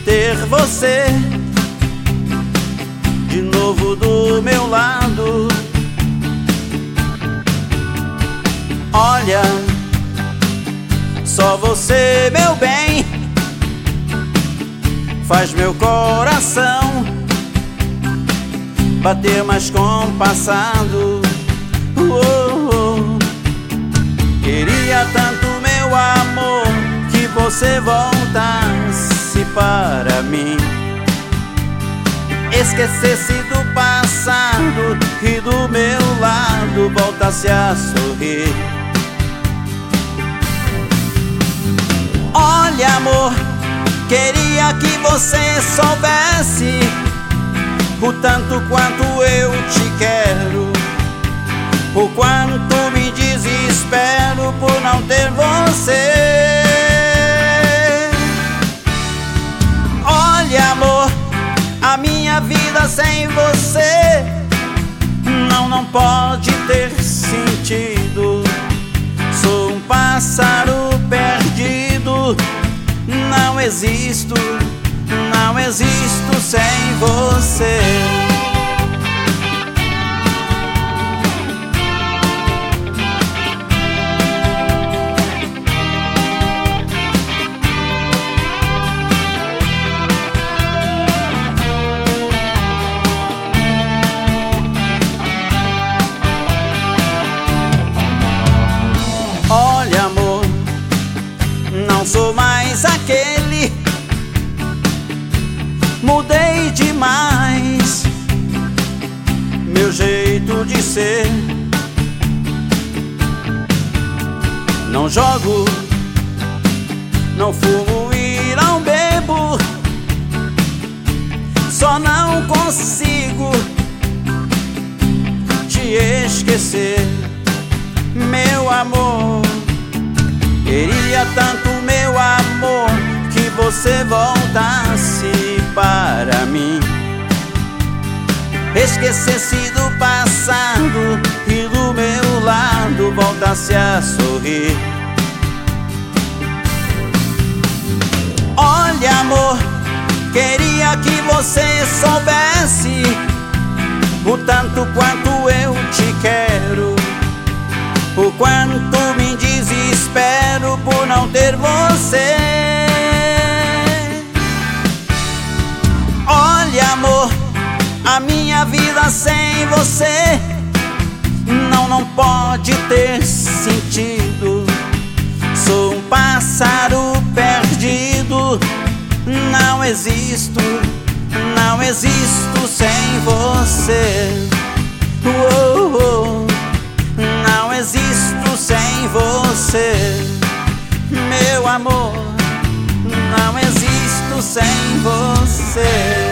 ter você de novo do meu lado. Olha, só você, meu bem, faz meu coração bater mais compassado. Queria tanto, meu amor, que você voltasse para mim, esquecesse do passado e do meu lado voltasse a sorrir. Olha, amor, queria que você soubesse o tanto quanto eu te quero, o quanto me desespero por não ter você. Olha, amor, a minha vida sem você não pode ter sentido. Sou um pássaro perdido, não existo sem você. Olha, amor, não sou mais aquele, mudei demais meu jeito de ser. Não jogo, não fumo e não bebo, só não consigo te esquecer, meu amor. Queria tanto, meu amor, que você voltasse para mim, esquecesse do passado e do meu lado voltasse a sorrir. Olha, amor, queria que você soubesse o tanto quanto eu te quero, o quanto me desespero por não ter você. Olha, amor, a minha vida sem você não pode ter sentido. Sou um pássaro perdido, não existo sem você. Não existo sem você, meu amor, não existo sem você.